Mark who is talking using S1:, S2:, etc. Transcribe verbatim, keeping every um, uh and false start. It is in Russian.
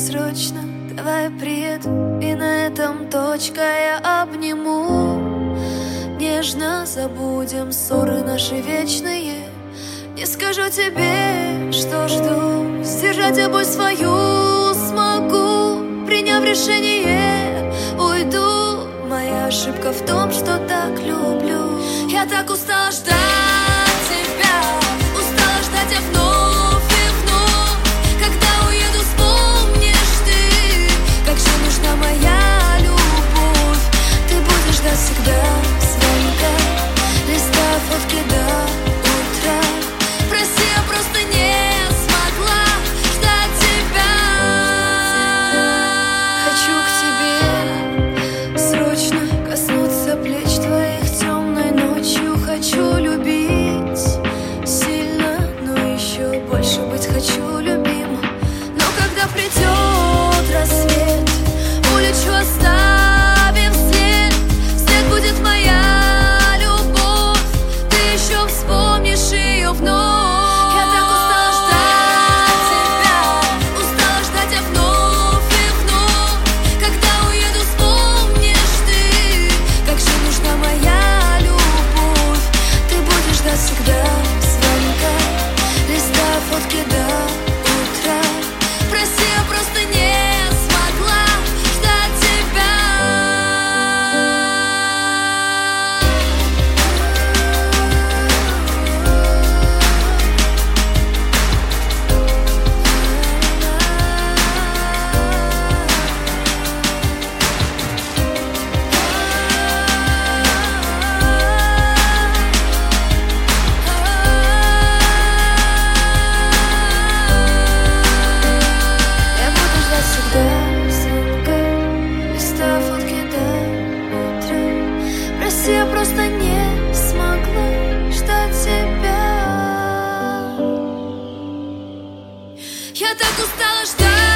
S1: срочно, давай приеду, и на этом точка, я обниму. Нежно забудем ссоры наши вечные. Не скажу тебе, что жду, сдержать я боль свою смогу. Приняв решение, уйду. Моя ошибка в том, что так люблю. Я так устала ждать тебя, устала ждать я вновь и вновь. Когда уеду, вспомнишь ты, как же нужна моя любовь. Ты будешь ждать всегда звонка, листая фотки до утра. Прости, я просто не смогла ждать тебя. Хочу к тебе срочно коснуться плеч твоих темной ночью. Хочу любить сильно, но еще больше быть хочу любим. Но когда придет рассвет, улечу, оставив след. След будет моя любовь, ты еще вспомнишь ее вновь. Всегда звонка, листая фотки до утра. Прости, я просто не смогла ждать тебя. Я просто не смогла ждать тебя. Я так устала ждать.